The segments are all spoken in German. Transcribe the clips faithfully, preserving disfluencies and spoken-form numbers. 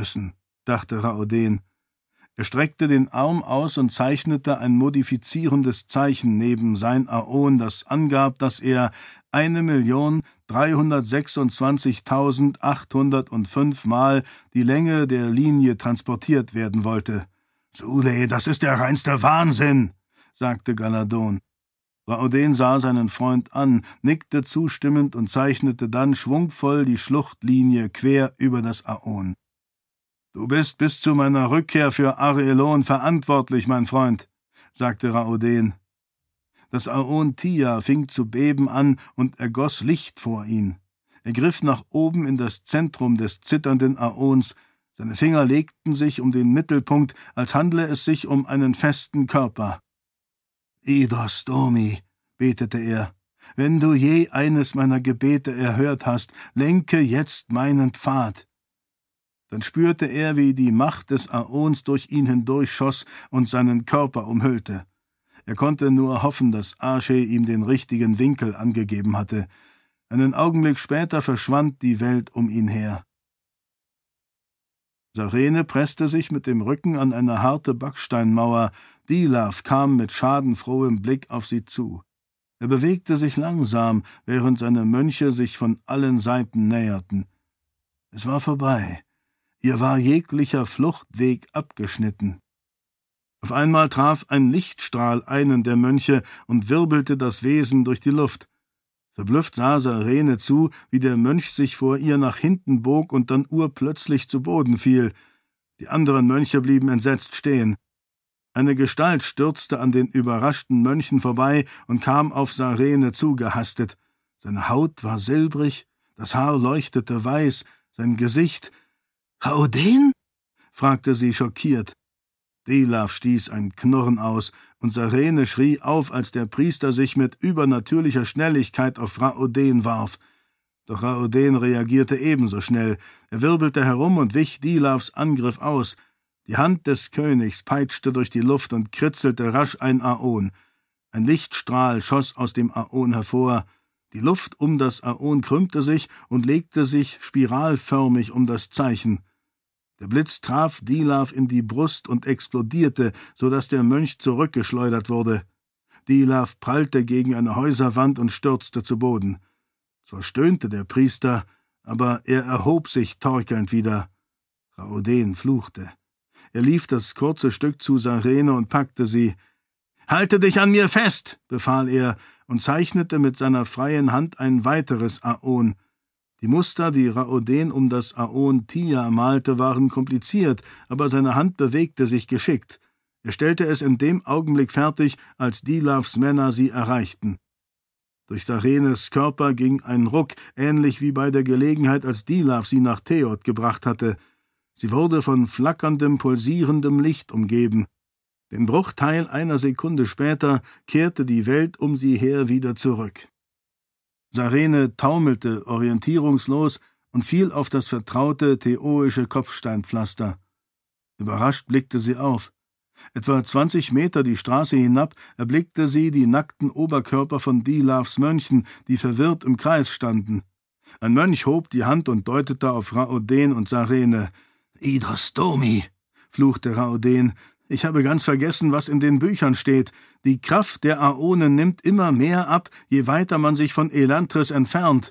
müssen, dachte Raoden. Er streckte den Arm aus und zeichnete ein modifizierendes Zeichen neben sein Aon, das angab, dass er eine Million dreihundertsechsundzwanzigtausendachthundertfünf Mal die Länge der Linie transportiert werden wollte. »Sule, das ist der reinste Wahnsinn«, sagte Galadon. Raoden sah seinen Freund an, nickte zustimmend und zeichnete dann schwungvoll die Schluchtlinie quer über das Aon. »Du bist bis zu meiner Rückkehr für Ar-Elon verantwortlich, mein Freund«, sagte Raoden. Das Aon Tia fing zu beben an und ergoss Licht vor ihn. Er griff nach oben in das Zentrum des zitternden Aons. Seine Finger legten sich um den Mittelpunkt, als handle es sich um einen festen Körper. »Idos Domi«, betete er, »wenn du je eines meiner Gebete erhört hast, lenke jetzt meinen Pfad.« Dann spürte er, wie die Macht des Aons durch ihn hindurchschoss und seinen Körper umhüllte. Er konnte nur hoffen, dass Ashe ihm den richtigen Winkel angegeben hatte. Einen Augenblick später verschwand die Welt um ihn her. Sarene presste sich mit dem Rücken an eine harte Backsteinmauer. Dilaf kam mit schadenfrohem Blick auf sie zu. Er bewegte sich langsam, während seine Mönche sich von allen Seiten näherten. Es war vorbei. Ihr war jeglicher Fluchtweg abgeschnitten. Auf einmal traf ein Lichtstrahl einen der Mönche und wirbelte das Wesen durch die Luft. Verblüfft sah Sarene zu, wie der Mönch sich vor ihr nach hinten bog und dann urplötzlich zu Boden fiel. Die anderen Mönche blieben entsetzt stehen. Eine Gestalt stürzte an den überraschten Mönchen vorbei und kam auf Sarene zugehastet. Seine Haut war silbrig, das Haar leuchtete weiß, sein Gesicht... »Raoden?« fragte sie schockiert. Dilaf stieß ein Knurren aus, und Sarene schrie auf, als der Priester sich mit übernatürlicher Schnelligkeit auf Raoden warf. Doch Raoden reagierte ebenso schnell. Er wirbelte herum und wich Dilafs Angriff aus. Die Hand des Königs peitschte durch die Luft und kritzelte rasch ein Aon. Ein Lichtstrahl schoss aus dem Aon hervor. Die Luft um das Aon krümmte sich und legte sich spiralförmig um das Zeichen. Der Blitz traf Dilaf in die Brust und explodierte, so dass der Mönch zurückgeschleudert wurde. Dilaf prallte gegen eine Häuserwand und stürzte zu Boden. Zwar stöhnte der Priester, aber er erhob sich torkelnd wieder. Raoden fluchte. Er lief das kurze Stück zu Sarene und packte sie. »Halte dich an mir fest«, befahl er und zeichnete mit seiner freien Hand ein weiteres Aon. Die Muster, die Raoden um das Aon Tia malte, waren kompliziert, aber seine Hand bewegte sich geschickt. Er stellte es in dem Augenblick fertig, als Dilafs Männer sie erreichten. Durch Sarenes Körper ging ein Ruck, ähnlich wie bei der Gelegenheit, als Dilaf sie nach Theod gebracht hatte. Sie wurde von flackerndem, pulsierendem Licht umgeben. Den Bruchteil einer Sekunde später kehrte die Welt um sie her wieder zurück. Sarene taumelte orientierungslos und fiel auf das vertraute theoische Kopfsteinpflaster. Überrascht blickte sie auf. Etwa zwanzig Meter die Straße hinab erblickte sie die nackten Oberkörper von Dilafs Mönchen, die verwirrt im Kreis standen. Ein Mönch hob die Hand und deutete auf Raoden und Sarene. »Idos Domi«, fluchte Raoden, »ich habe ganz vergessen, was in den Büchern steht. Die Kraft der Aonen nimmt immer mehr ab, je weiter man sich von Elantris entfernt.«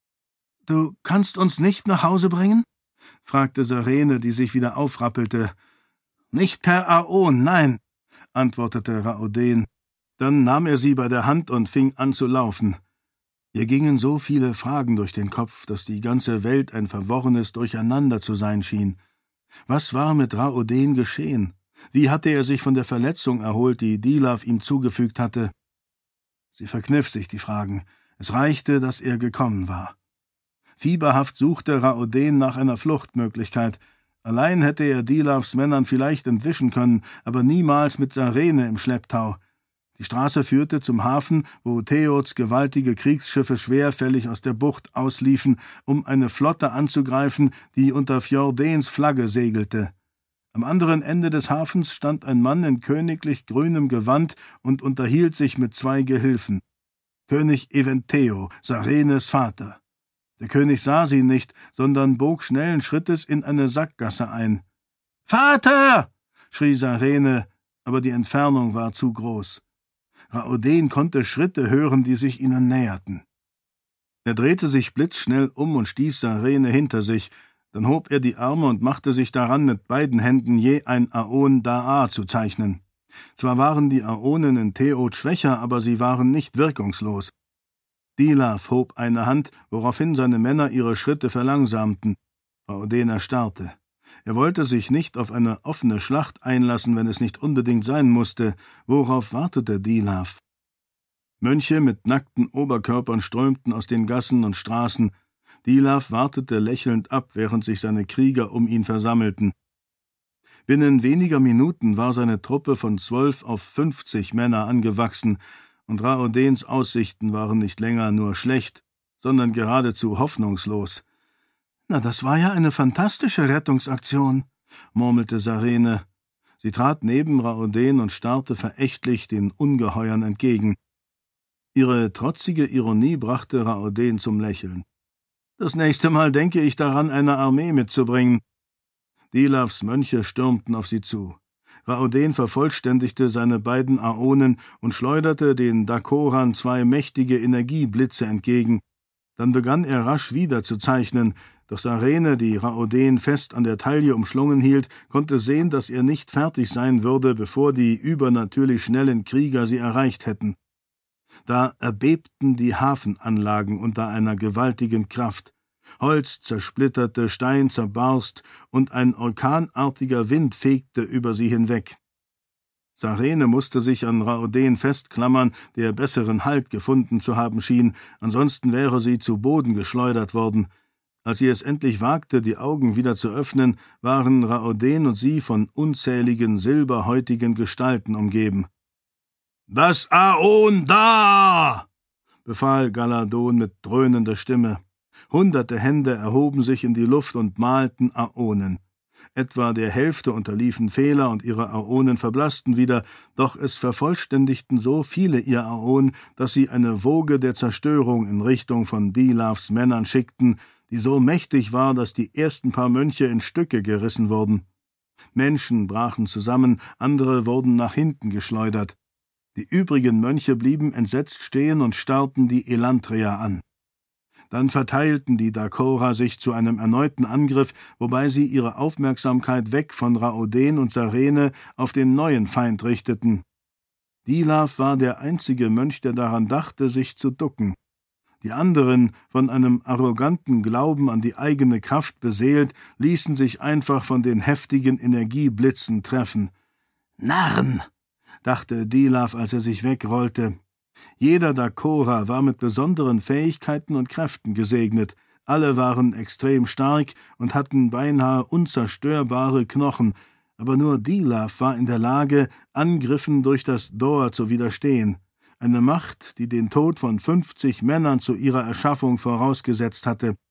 »Du kannst uns nicht nach Hause bringen?« fragte Sarene, die sich wieder aufrappelte. »Nicht per Aon, nein«, antwortete Raoden. Dann nahm er sie bei der Hand und fing an zu laufen. Ihr gingen so viele Fragen durch den Kopf, dass die ganze Welt ein verworrenes Durcheinander zu sein schien. Was war mit Raoden geschehen? Wie hatte er sich von der Verletzung erholt, die Dilaf ihm zugefügt hatte? Sie verkniff sich die Fragen. Es reichte, dass er gekommen war. Fieberhaft suchte Raoden nach einer Fluchtmöglichkeit. Allein hätte er Dilafs Männern vielleicht entwischen können, aber niemals mit Sarene im Schlepptau. Die Straße führte zum Hafen, wo Theods gewaltige Kriegsschiffe schwerfällig aus der Bucht ausliefen, um eine Flotte anzugreifen, die unter Fjordens Flagge segelte. Am anderen Ende des Hafens stand ein Mann in königlich grünem Gewand und unterhielt sich mit zwei Gehilfen. König Eventeo, Sarenes Vater. Der König sah sie nicht, sondern bog schnellen Schrittes in eine Sackgasse ein. »Vater!« schrie Sarene, aber die Entfernung war zu groß. Raoden konnte Schritte hören, die sich ihnen näherten. Er drehte sich blitzschnell um und stieß Sarene hinter sich, dann hob er die Arme und machte sich daran, mit beiden Händen je ein Aon Da'a zu zeichnen. Zwar waren die Aonen in Teot schwächer, aber sie waren nicht wirkungslos. Dilaf hob eine Hand, woraufhin seine Männer ihre Schritte verlangsamten. Raoden erstarrte. Er wollte sich nicht auf eine offene Schlacht einlassen, wenn es nicht unbedingt sein musste. Worauf wartete Dilaf? Mönche mit nackten Oberkörpern strömten aus den Gassen und Straßen. Dilaf wartete lächelnd ab, während sich seine Krieger um ihn versammelten. Binnen weniger Minuten war seine Truppe von zwölf auf fünfzig Männer angewachsen, und Raodens Aussichten waren nicht länger nur schlecht, sondern geradezu hoffnungslos. »Na, das war ja eine fantastische Rettungsaktion«, murmelte Sarene. Sie trat neben Raoden und starrte verächtlich den Ungeheuern entgegen. Ihre trotzige Ironie brachte Raoden zum Lächeln. »Das nächste Mal denke ich daran, eine Armee mitzubringen.« Dilafs Mönche stürmten auf sie zu. Raoden vervollständigte seine beiden Aonen und schleuderte den Dakoran zwei mächtige Energieblitze entgegen. Dann begann er rasch wieder zu zeichnen, doch Sarene, die Raoden fest an der Taille umschlungen hielt, konnte sehen, dass er nicht fertig sein würde, bevor die übernatürlich schnellen Krieger sie erreicht hätten. Da erbebten die Hafenanlagen unter einer gewaltigen Kraft. Holz zersplitterte, Stein zerbarst, und ein orkanartiger Wind fegte über sie hinweg. Sarene musste sich an Raoden festklammern, der besseren Halt gefunden zu haben schien, ansonsten wäre sie zu Boden geschleudert worden. Als sie es endlich wagte, die Augen wieder zu öffnen, waren Raoden und sie von unzähligen silberhäutigen Gestalten umgeben. »Das Aon da!« befahl Galadon mit dröhnender Stimme. Hunderte Hände erhoben sich in die Luft und malten Aonen. Etwa der Hälfte unterliefen Fehler und ihre Aonen verblassten wieder, doch es vervollständigten so viele ihr Aon, dass sie eine Woge der Zerstörung in Richtung von Dilafs Männern schickten, die so mächtig war, dass die ersten paar Mönche in Stücke gerissen wurden. Menschen brachen zusammen, andere wurden nach hinten geschleudert. Die übrigen Mönche blieben entsetzt stehen und starrten die Elantria an. Dann verteilten die Dakora sich zu einem erneuten Angriff, wobei sie ihre Aufmerksamkeit weg von Raoden und Sarene auf den neuen Feind richteten. Dilaf war der einzige Mönch, der daran dachte, sich zu ducken. Die anderen, von einem arroganten Glauben an die eigene Kraft beseelt, ließen sich einfach von den heftigen Energieblitzen treffen. »Narren«, dachte Dilaf, als er sich wegrollte. Jeder Dakora war mit besonderen Fähigkeiten und Kräften gesegnet. Alle waren extrem stark und hatten beinahe unzerstörbare Knochen, aber nur Dilaf war in der Lage, Angriffen durch das Dor zu widerstehen. Eine Macht, die den Tod von fünfzig Männern zu ihrer Erschaffung vorausgesetzt hatte.